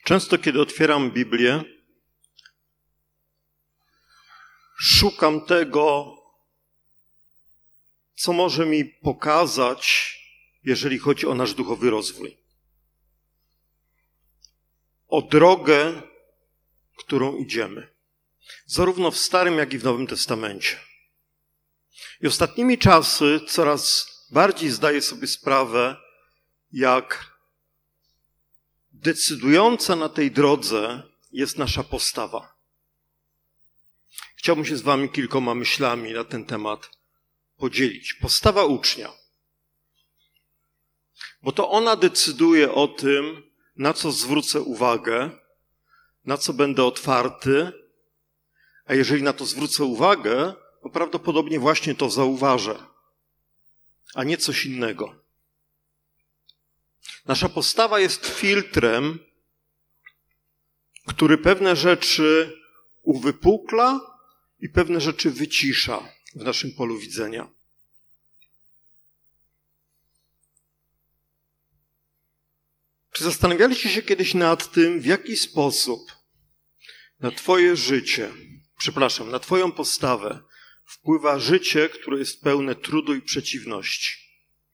Często, kiedy otwieram Biblię, szukam tego, co może mi pokazać, jeżeli chodzi o nasz duchowy rozwój. O drogę, którą idziemy. Zarówno w Starym, jak i w Nowym Testamencie. I ostatnimi czasy coraz bardziej zdaję sobie sprawę, jak decydująca na tej drodze jest nasza postawa. Chciałbym się z wami kilkoma myślami na ten temat podzielić. Postawa ucznia. Bo to ona decyduje o tym, na co zwrócę uwagę, na co będę otwarty, a jeżeli na to zwrócę uwagę, to prawdopodobnie właśnie to zauważę, a nie coś innego. Nasza postawa jest filtrem, który pewne rzeczy uwypukla i pewne rzeczy wycisza w naszym polu widzenia. Czy zastanawialiście się kiedyś nad tym, w jaki sposób na twoje życie, na twoją postawę wpływa życie, które jest pełne trudu i przeciwności?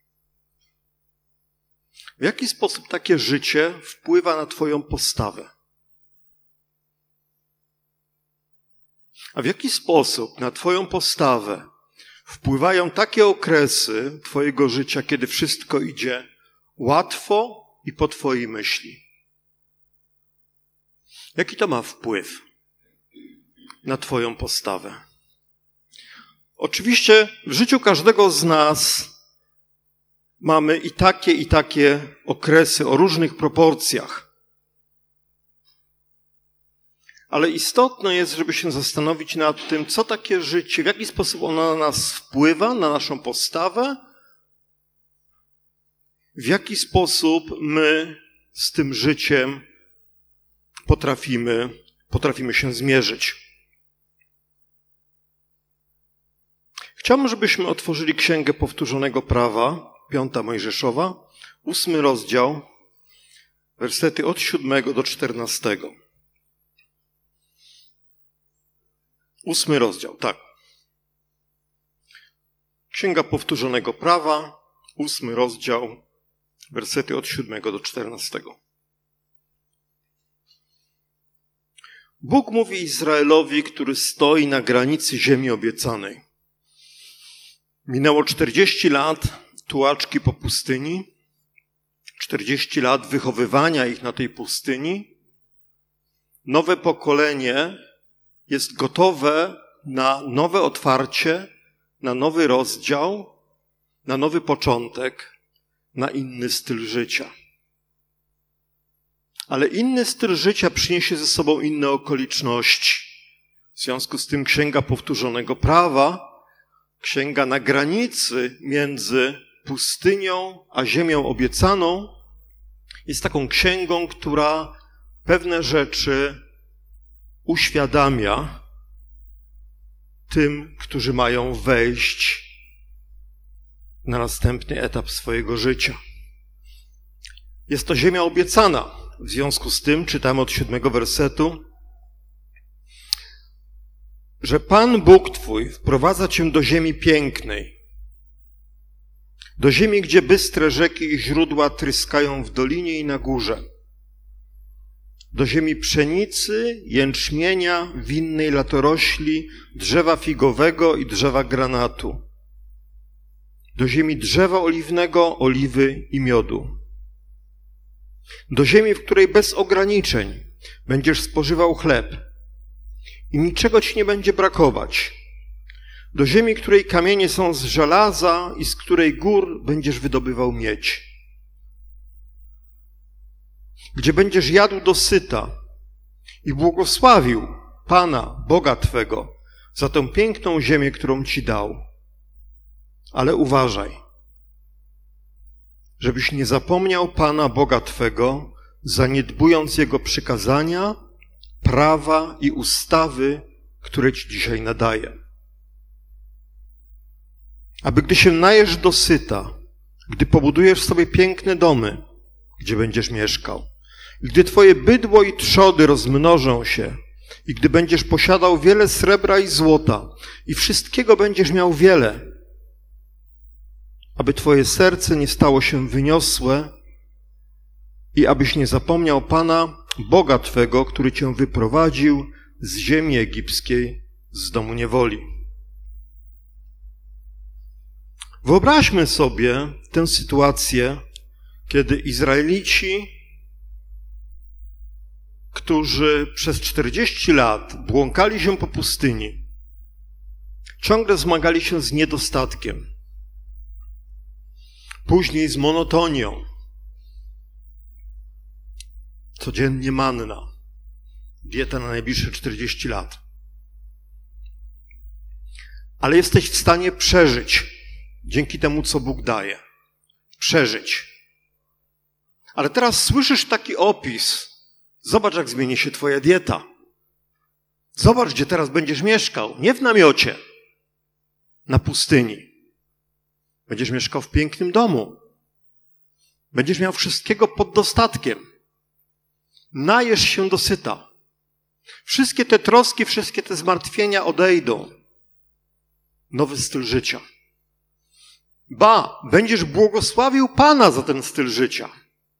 W jaki sposób takie życie wpływa na twoją postawę? A w jaki sposób na twoją postawę wpływają takie okresy twojego życia, kiedy wszystko idzie łatwo i po twojej myśli? Jaki to ma wpływ na twoją postawę? Oczywiście w życiu każdego z nas mamy i takie okresy o różnych proporcjach. Ale istotne jest, żeby się zastanowić nad tym, co takie życie, w jaki sposób ono na nas wpływa, na naszą postawę, w jaki sposób my z tym życiem potrafimy się zmierzyć. Chciałbym, żebyśmy otworzyli Księgę Powtórzonego Prawa, 5 Mojżeszowa, 8 rozdział, wersety od 7 do 14. 8 rozdział, tak. Księga Powtórzonego Prawa, 8 rozdział, wersety od 7 do 14. Bóg mówi Izraelowi, który stoi na granicy ziemi obiecanej. Minęło 40 lat tułaczki po pustyni, 40 lat wychowywania ich na tej pustyni. Nowe pokolenie jest gotowe na nowe otwarcie, na nowy rozdział, na nowy początek, na inny styl życia. Ale inny styl życia przyniesie ze sobą inne okoliczności. W związku z tym Księga Powtórzonego Prawa, księga na granicy między pustynią a ziemią obiecaną, jest taką księgą, która pewne rzeczy uświadamia tym, którzy mają wejść na następny etap swojego życia. Jest to ziemia obiecana. W związku z tym czytamy od 7 wersetu, że Pan Bóg Twój wprowadza Cię do ziemi pięknej, do ziemi, gdzie bystre rzeki i źródła tryskają w dolinie i na górze, do ziemi pszenicy, jęczmienia, winnej latorośli, drzewa figowego i drzewa granatu, do ziemi drzewa oliwnego, oliwy i miodu, do ziemi, w której bez ograniczeń będziesz spożywał chleb i niczego ci nie będzie brakować, do ziemi, której kamienie są z żelaza i z której gór będziesz wydobywał miedź, gdzie będziesz jadł dosyta i błogosławił Pana, Boga Twego, za tę piękną ziemię, którą Ci dał. Ale uważaj, żebyś nie zapomniał Pana, Boga Twego, zaniedbując Jego przykazania, prawa i ustawy, które Ci dzisiaj nadaję. Aby gdy się najesz dosyta, gdy pobudujesz sobie piękne domy, gdzie będziesz mieszkał, Gdy twoje bydło i trzody rozmnożą się i gdy będziesz posiadał wiele srebra i złota i wszystkiego będziesz miał wiele, aby twoje serce nie stało się wyniosłe i abyś nie zapomniał Pana, Boga twego, który cię wyprowadził z ziemi egipskiej, z domu niewoli. Wyobraźmy sobie tę sytuację, kiedy Izraelici, którzy przez 40 lat błąkali się po pustyni, ciągle zmagali się z niedostatkiem, później z monotonią, codziennie manna, dieta na najbliższe 40 lat. Ale jesteś w stanie przeżyć dzięki temu, co Bóg daje. Przeżyć. Ale teraz słyszysz taki opis. Zobacz, jak zmieni się twoja dieta. Zobacz, gdzie teraz będziesz mieszkał. Nie w namiocie, na pustyni. Będziesz mieszkał w pięknym domu. Będziesz miał wszystkiego pod dostatkiem. Najesz się dosyta. Wszystkie te troski, wszystkie te zmartwienia odejdą. Nowy styl życia. Ba, będziesz błogosławił Pana za ten styl życia.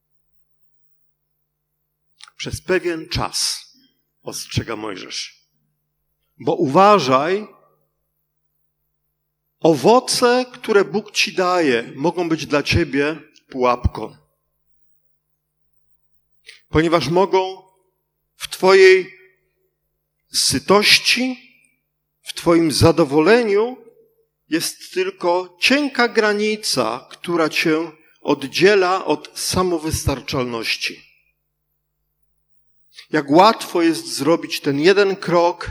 Przez pewien czas, ostrzega Mojżesz. Bo uważaj, owoce, które Bóg ci daje, mogą być dla ciebie pułapką. Ponieważ mogą w twojej sytości, w twoim zadowoleniu jest tylko cienka granica, która cię oddziela od samowystarczalności. Jak łatwo jest zrobić ten jeden krok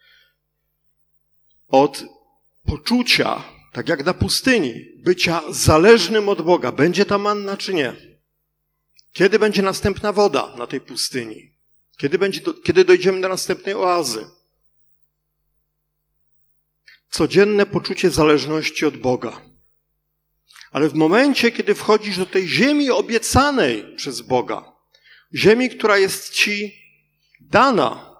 od poczucia, tak jak na pustyni, bycia zależnym od Boga. Będzie ta manna, czy nie? Kiedy będzie następna woda na tej pustyni? Kiedy dojdziemy do następnej oazy? Codzienne poczucie zależności od Boga. Ale w momencie, kiedy wchodzisz do tej ziemi obiecanej przez Boga, ziemi, która jest ci dana,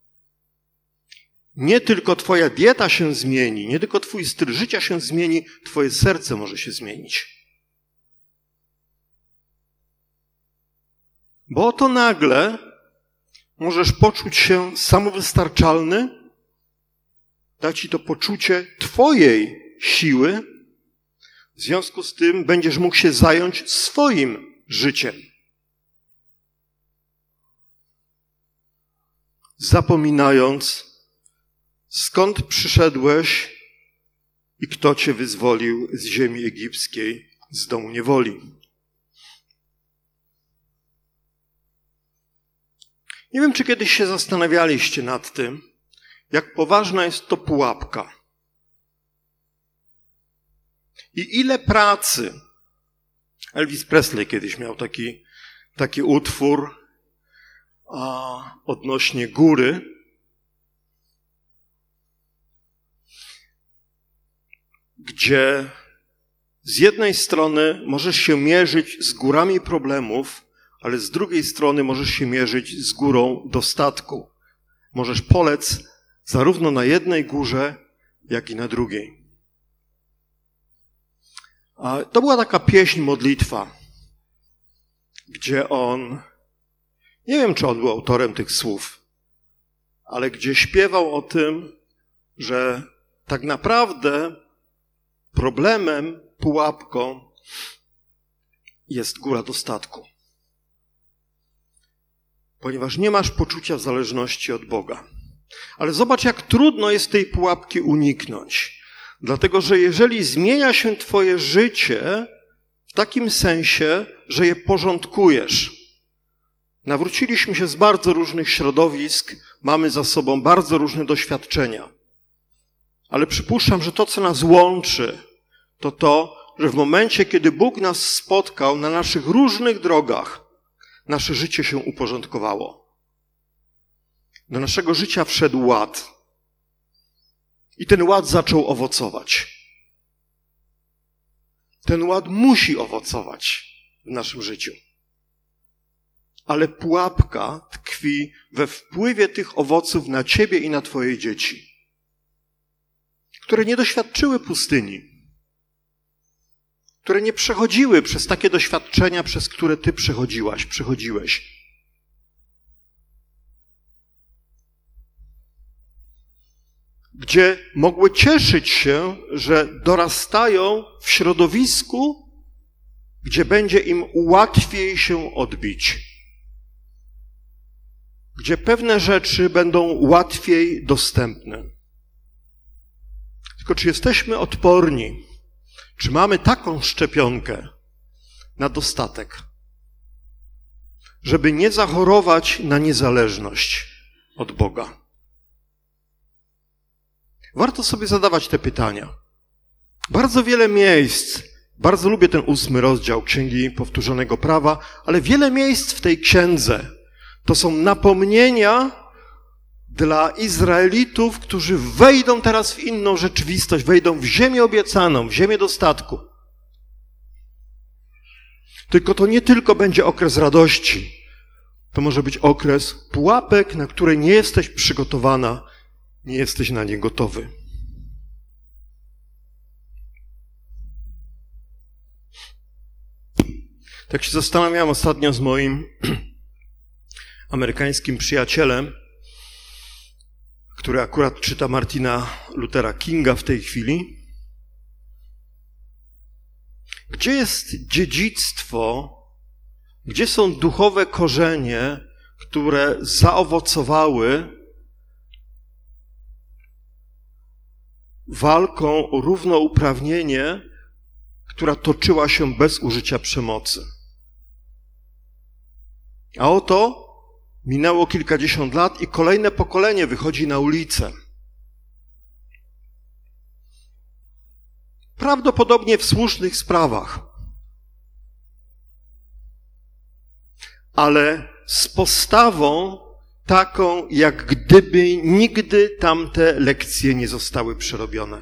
nie tylko twoja dieta się zmieni, nie tylko twój styl życia się zmieni, twoje serce może się zmienić. Bo oto nagle możesz poczuć się samowystarczalny, da ci to poczucie twojej siły, w związku z tym będziesz mógł się zająć swoim życiem. Zapominając, skąd przyszedłeś i kto cię wyzwolił z ziemi egipskiej, z domu niewoli. Nie wiem, czy kiedyś się zastanawialiście nad tym, jak poważna jest to pułapka. I ile pracy. Elvis Presley kiedyś miał taki utwór odnośnie góry. Gdzie z jednej strony możesz się mierzyć z górami problemów, ale z drugiej strony możesz się mierzyć z górą dostatku. Możesz polec zarówno na jednej górze, jak i na drugiej. To była taka pieśń, modlitwa, gdzie on, nie wiem, czy on był autorem tych słów, ale gdzie śpiewał o tym, że tak naprawdę problemem, pułapką jest góra dostatku. Ponieważ nie masz poczucia zależności od Boga. Ale zobacz, jak trudno jest tej pułapki uniknąć. Dlatego, że jeżeli zmienia się twoje życie w takim sensie, że je porządkujesz. Nawróciliśmy się z bardzo różnych środowisk, mamy za sobą bardzo różne doświadczenia. Ale przypuszczam, że to, co nas łączy, to to, że w momencie, kiedy Bóg nas spotkał na naszych różnych drogach, nasze życie się uporządkowało. Do naszego życia wszedł ład. I ten ład zaczął owocować. Ten ład musi owocować w naszym życiu. ale pułapka tkwi we wpływie tych owoców na ciebie i na twoje dzieci, które nie doświadczyły pustyni, które nie przechodziły przez takie doświadczenia, przez które ty przechodziłeś. Gdzie mogły cieszyć się, że dorastają w środowisku, gdzie będzie im łatwiej się odbić. Gdzie pewne rzeczy będą łatwiej dostępne. Tylko czy jesteśmy odporni? Czy mamy taką szczepionkę na dostatek, żeby nie zachorować na niezależność od Boga? Warto sobie zadawać te pytania. Bardzo wiele miejsc, bardzo lubię ten 8 rozdział Księgi Powtórzonego Prawa, ale wiele miejsc w tej księdze to są napomnienia dla Izraelitów, którzy wejdą teraz w inną rzeczywistość, wejdą w ziemię obiecaną, w ziemię dostatku. Tylko to nie tylko będzie okres radości, to może być okres pułapek, na które nie jesteś przygotowana, nie jesteś na nie gotowy. Tak się zastanawiałem ostatnio z moim amerykańskim przyjacielem, który akurat czyta Martina Luthera Kinga w tej chwili. Gdzie jest dziedzictwo, gdzie są duchowe korzenie, które zaowocowały walką o równouprawnienie, która toczyła się bez użycia przemocy? A oto minęło kilkadziesiąt lat i kolejne pokolenie wychodzi na ulicę. Prawdopodobnie w słusznych sprawach. Ale z postawą taką, jak gdyby nigdy tamte lekcje nie zostały przerobione.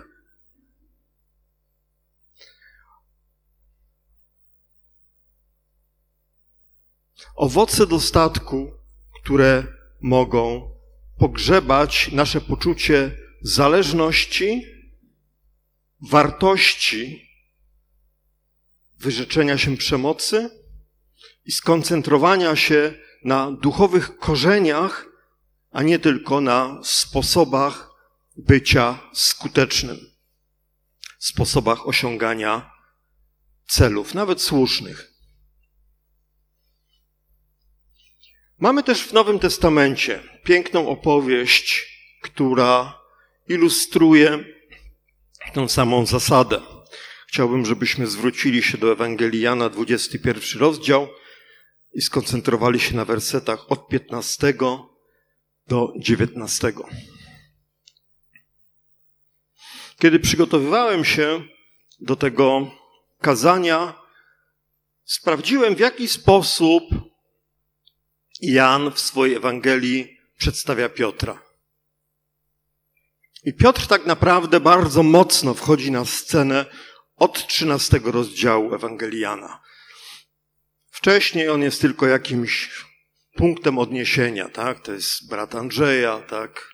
Owoce dostatku, które mogą pogrzebać nasze poczucie zależności, wartości, wyrzeczenia się przemocy i skoncentrowania się na duchowych korzeniach, a nie tylko na sposobach bycia skutecznym, sposobach osiągania celów, nawet słusznych. Mamy też w Nowym Testamencie piękną opowieść, która ilustruje tę samą zasadę. Chciałbym, żebyśmy zwrócili się do Ewangelii Jana, 21 rozdział i skoncentrowali się na wersetach od 15 do 19. Kiedy przygotowywałem się do tego kazania, sprawdziłem, w jaki sposób Jan w swojej Ewangelii przedstawia Piotra. I Piotr tak naprawdę bardzo mocno wchodzi na scenę od 13 rozdziału Ewangelii Jana. Wcześniej on jest tylko jakimś punktem odniesienia, tak? To jest brat Andrzeja, tak?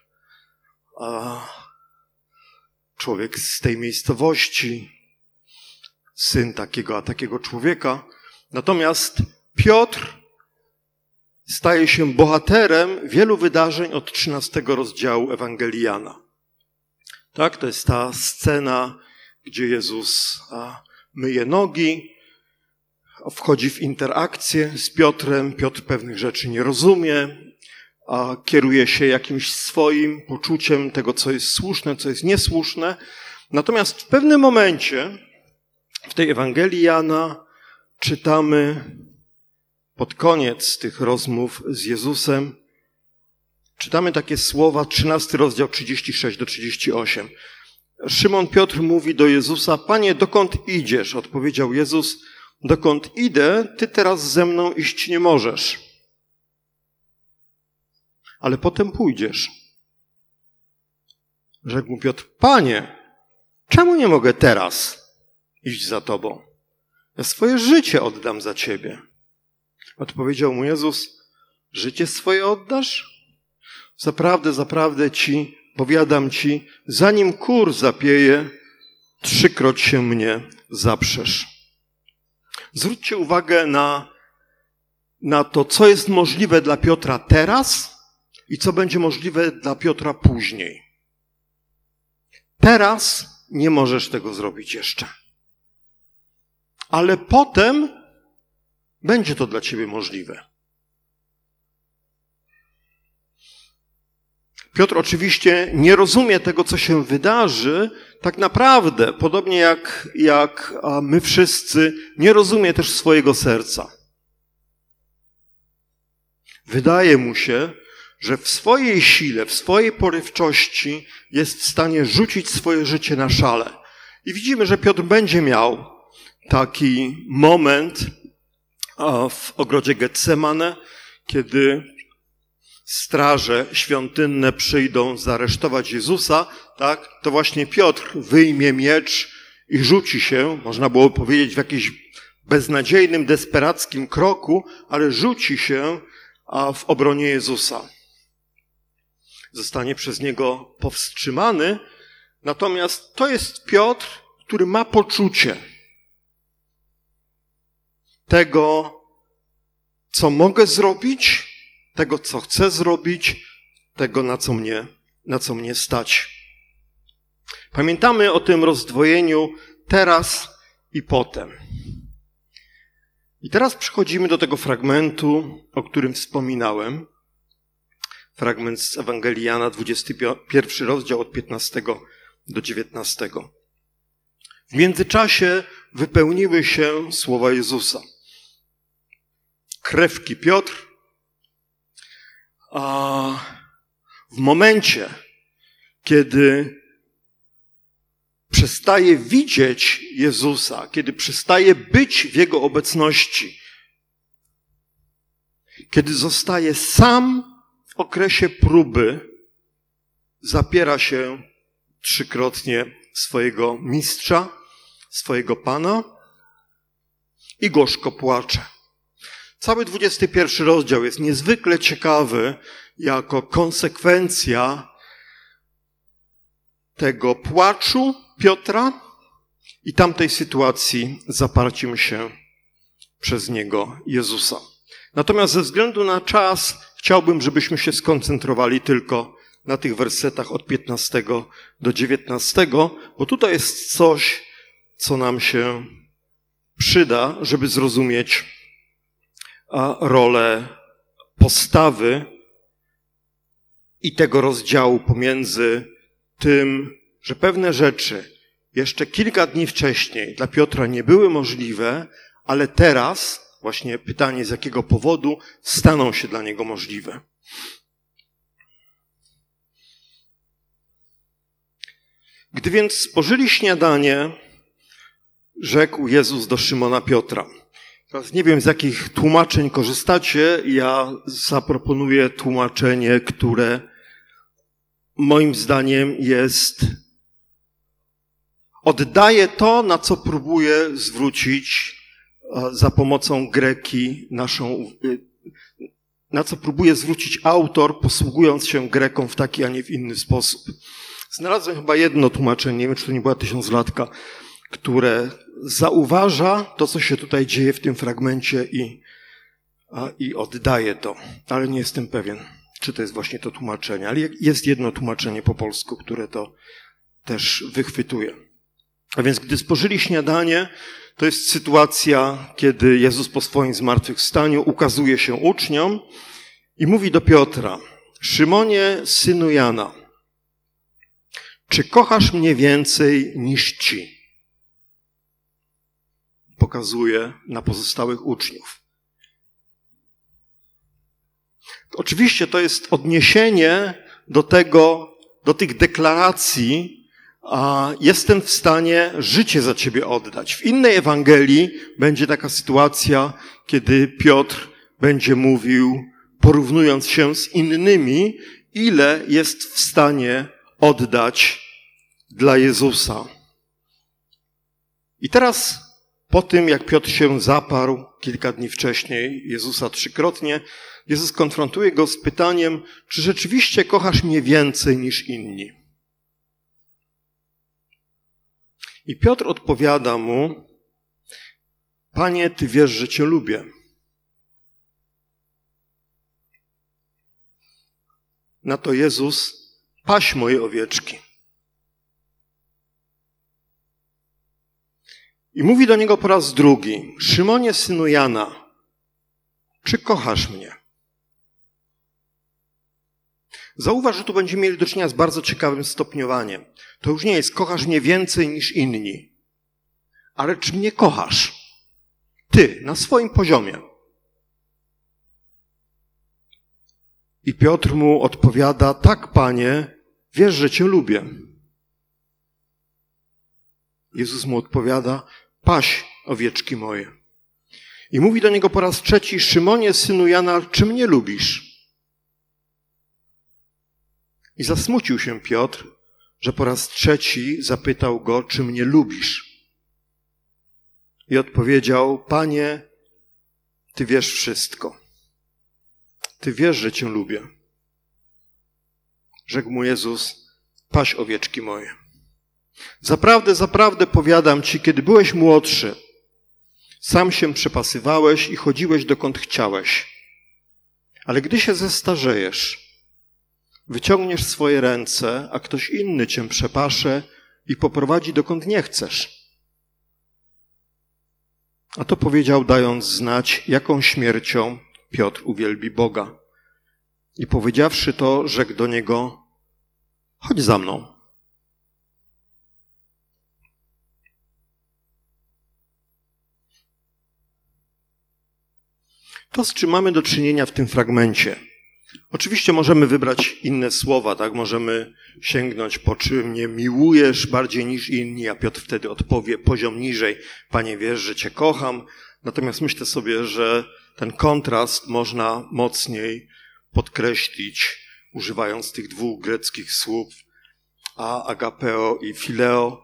Człowiek z tej miejscowości, syn takiego człowieka. Natomiast Piotr staje się bohaterem wielu wydarzeń od 13 rozdziału Ewangelii Jana. Tak, to jest ta scena, gdzie Jezus myje nogi, wchodzi w interakcję z Piotrem. Piotr pewnych rzeczy nie rozumie, a kieruje się jakimś swoim poczuciem tego, co jest słuszne, co jest niesłuszne. Natomiast w pewnym momencie w tej Ewangelii Jana czytamy pod koniec tych rozmów z Jezusem, czytamy takie słowa, 13 rozdział 36 do 38. Szymon Piotr mówi do Jezusa: Panie, dokąd idziesz? Odpowiedział Jezus: dokąd idę, ty teraz ze mną iść nie możesz. Ale potem pójdziesz. Rzekł mu Piotr: Panie, czemu nie mogę teraz iść za tobą? Ja swoje życie oddam za ciebie. Odpowiedział mu Jezus: Życie swoje oddasz? Zaprawdę, zaprawdę ci, powiadam ci, zanim kur zapieje, 3-kroć się mnie zaprzesz. Zwróćcie uwagę na to, co jest możliwe dla Piotra teraz i co będzie możliwe dla Piotra później. Teraz nie możesz tego zrobić jeszcze. Ale potem będzie to dla ciebie możliwe. Piotr oczywiście nie rozumie tego, co się wydarzy, tak naprawdę, podobnie jak my wszyscy, nie rozumie też swojego serca. Wydaje mu się, że w swojej sile, w swojej porywczości jest w stanie rzucić swoje życie na szale. I widzimy, że Piotr będzie miał taki moment w ogrodzie Getsemane, kiedy straże świątynne przyjdą zaresztować Jezusa, tak? To właśnie Piotr wyjmie miecz i rzuci się, można było powiedzieć w jakimś beznadziejnym, desperackim kroku, ale rzuci się w obronie Jezusa. Zostanie przez niego powstrzymany, natomiast to jest Piotr, który ma poczucie tego, co mogę zrobić, tego, co chcę zrobić, tego, na co mnie stać. Pamiętamy o tym rozdwojeniu teraz i potem. I teraz przechodzimy do tego fragmentu, o którym wspominałem. Fragment z Ewangelii Jana, 21 rozdział od 15 do 19. W międzyczasie wypełniły się słowa Jezusa. Krewki Piotr, a w momencie, kiedy przestaje widzieć Jezusa, kiedy przestaje być w Jego obecności, kiedy zostaje sam w okresie próby, zapiera się 3-krotnie swojego mistrza, swojego Pana i gorzko płacze. Cały 21 rozdział jest niezwykle ciekawy jako konsekwencja tego płaczu Piotra i tamtej sytuacji zaparciem się przez niego Jezusa. Natomiast ze względu na czas chciałbym, żebyśmy się skoncentrowali tylko na tych wersetach od 15 do 19, bo tutaj jest coś, co nam się przyda, żeby zrozumieć rolę postawy i tego rozdziału pomiędzy tym, że pewne rzeczy jeszcze kilka dni wcześniej dla Piotra nie były możliwe, ale teraz, właśnie pytanie z jakiego powodu, staną się dla niego możliwe. Gdy więc spożyli śniadanie, rzekł Jezus do Szymona Piotra. Teraz nie wiem, z jakich tłumaczeń korzystacie. Ja zaproponuję tłumaczenie, które moim zdaniem oddaje to, na co próbuje zwrócić za pomocą greki na co próbuje zwrócić autor, posługując się greką w taki, a nie w inny sposób. Znalazłem chyba jedno tłumaczenie, nie wiem, czy to nie była tysiąclatka, które zauważa to, co się tutaj dzieje w tym fragmencie i oddaje to. Ale nie jestem pewien, czy to jest właśnie to tłumaczenie. Ale jest jedno tłumaczenie po polsku, które to też wychwytuje. A więc gdy spożyli śniadanie, to jest sytuacja, kiedy Jezus po swoim zmartwychwstaniu ukazuje się uczniom i mówi do Piotra: Szymonie, synu Jana, czy kochasz mnie więcej niż ci? Pokazuje na pozostałych uczniów. Oczywiście to jest odniesienie do tych deklaracji, a jestem w stanie życie za ciebie oddać. W innej Ewangelii będzie taka sytuacja, kiedy Piotr będzie mówił, porównując się z innymi, ile jest w stanie oddać dla Jezusa. I teraz Po tym, jak Piotr się zaparł kilka dni wcześniej Jezusa 3-krotnie, Jezus konfrontuje go z pytaniem, czy rzeczywiście kochasz mnie więcej niż inni? I Piotr odpowiada mu, Panie, Ty wiesz, że Cię lubię. Na to Jezus, paś moje owieczki. I mówi do niego po raz drugi, Szymonie, synu Jana, czy kochasz mnie? Zauważ, że tu będziemy mieli do czynienia z bardzo ciekawym stopniowaniem. To już nie jest kochasz mnie więcej niż inni, ale czy mnie kochasz? Ty, na swoim poziomie. I Piotr mu odpowiada, tak, Panie, wiesz, że Cię lubię. Jezus mu odpowiada, paś owieczki moje. I mówi do niego po raz trzeci, Szymonie, synu Jana, czy mnie lubisz? I zasmucił się Piotr, że po raz trzeci zapytał go, czy mnie lubisz? I odpowiedział, Panie, Ty wiesz wszystko. Ty wiesz, że Cię lubię. Rzekł mu Jezus, paś owieczki moje. Zaprawdę, zaprawdę powiadam Ci, kiedy byłeś młodszy, sam się przepasywałeś i chodziłeś dokąd chciałeś. Ale gdy się zestarzejesz, wyciągniesz swoje ręce, a ktoś inny Cię przepasze i poprowadzi dokąd nie chcesz. A to powiedział, dając znać, jaką śmiercią Piotr uwielbi Boga. I powiedziawszy to, rzekł do niego, chodź za mną. To, z czym mamy do czynienia w tym fragmencie. Oczywiście możemy wybrać inne słowa, tak? Możemy sięgnąć, po czym mnie miłujesz bardziej niż inni, a Piotr wtedy odpowie poziom niżej, Panie, wiesz, że Cię kocham. Natomiast myślę sobie, że ten kontrast można mocniej podkreślić, używając tych dwóch greckich słów, agapeo i phileo,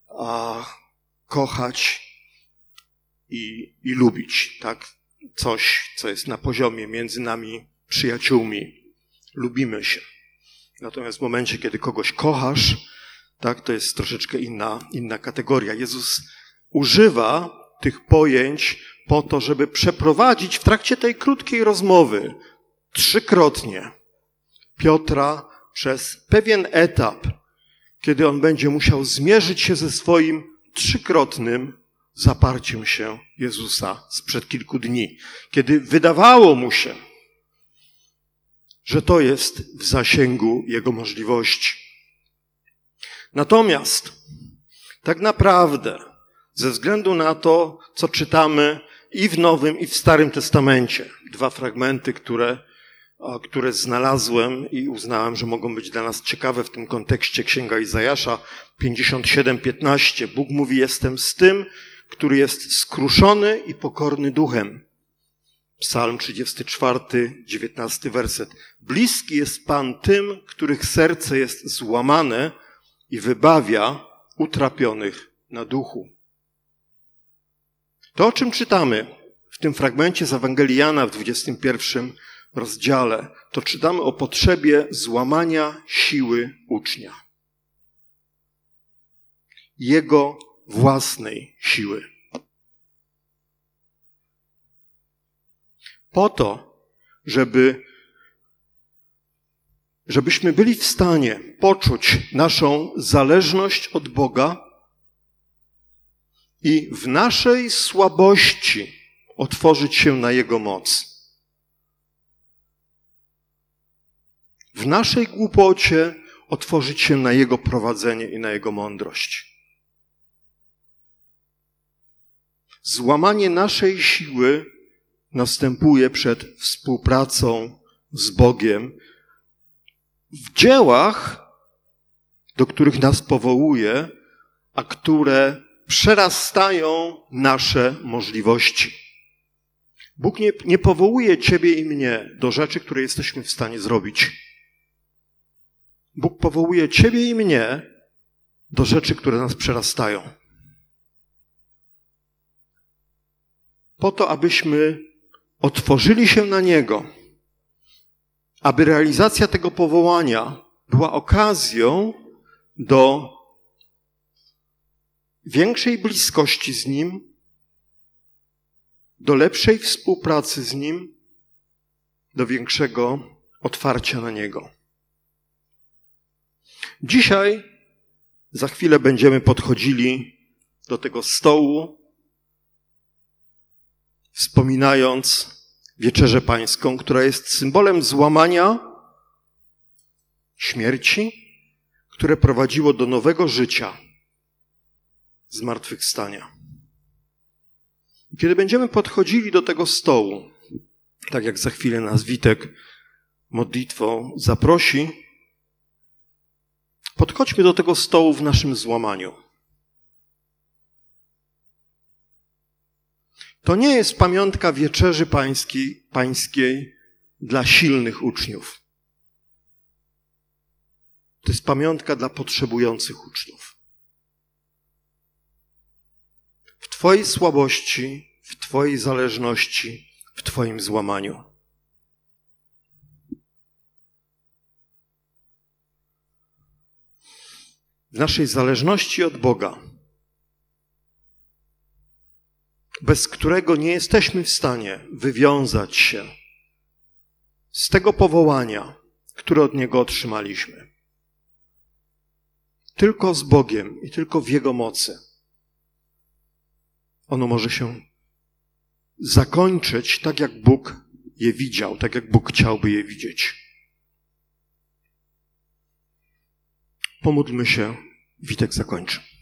kochać i lubić, tak? Coś, co jest na poziomie między nami przyjaciółmi. Lubimy się. Natomiast w momencie, kiedy kogoś kochasz, tak, to jest troszeczkę inna kategoria. Jezus używa tych pojęć po to, żeby przeprowadzić w trakcie tej krótkiej rozmowy 3-krotnie Piotra przez pewien etap, kiedy on będzie musiał zmierzyć się ze swoim 3-krotnym zaparciem się Jezusa sprzed kilku dni. Kiedy wydawało mu się, że to jest w zasięgu jego możliwości. Natomiast tak naprawdę ze względu na to, co czytamy i w Nowym, i w Starym Testamencie, 2 fragmenty, które znalazłem i uznałem, że mogą być dla nas ciekawe w tym kontekście, Księga Izajasza 57:15. Bóg mówi, jestem z tym, który jest skruszony i pokorny duchem. Psalm 34, 19 werset. Bliski jest Pan tym, których serce jest złamane i wybawia utrapionych na duchu. To, o czym czytamy w tym fragmencie z Ewangelii Jana w 21 rozdziale, to czytamy o potrzebie złamania siły ucznia. Jego własnej siły. Po to, żebyśmy byli w stanie poczuć naszą zależność od Boga i w naszej słabości otworzyć się na Jego moc. W naszej głupocie otworzyć się na Jego prowadzenie i na Jego mądrość. Złamanie naszej siły następuje przed współpracą z Bogiem w dziełach, do których nas powołuje, a które przerastają nasze możliwości. Bóg nie powołuje ciebie i mnie do rzeczy, które jesteśmy w stanie zrobić. Bóg powołuje ciebie i mnie do rzeczy, które nas przerastają. po to, abyśmy otworzyli się na Niego, aby realizacja tego powołania była okazją do większej bliskości z Nim, do lepszej współpracy z Nim, do większego otwarcia na Niego. Dzisiaj, za chwilę będziemy podchodzili do tego stołu, wspominając Wieczerzę Pańską, która jest symbolem złamania, śmierci, które prowadziło do nowego życia, zmartwychwstania. Kiedy będziemy podchodzili do tego stołu, tak jak za chwilę nas Witek modlitwą zaprosi, podchodźmy do tego stołu w naszym złamaniu. To nie jest pamiątka Wieczerzy Pańskiej dla silnych uczniów. To jest pamiątka dla potrzebujących uczniów. W Twojej słabości, w Twojej zależności, w Twoim złamaniu. W naszej zależności od Boga, bez którego nie jesteśmy w stanie wywiązać się z tego powołania, które od Niego otrzymaliśmy. Tylko z Bogiem i tylko w Jego mocy ono może się zakończyć tak, jak Bóg je widział, tak jak Bóg chciałby je widzieć. Pomódlmy się, Witek zakończy.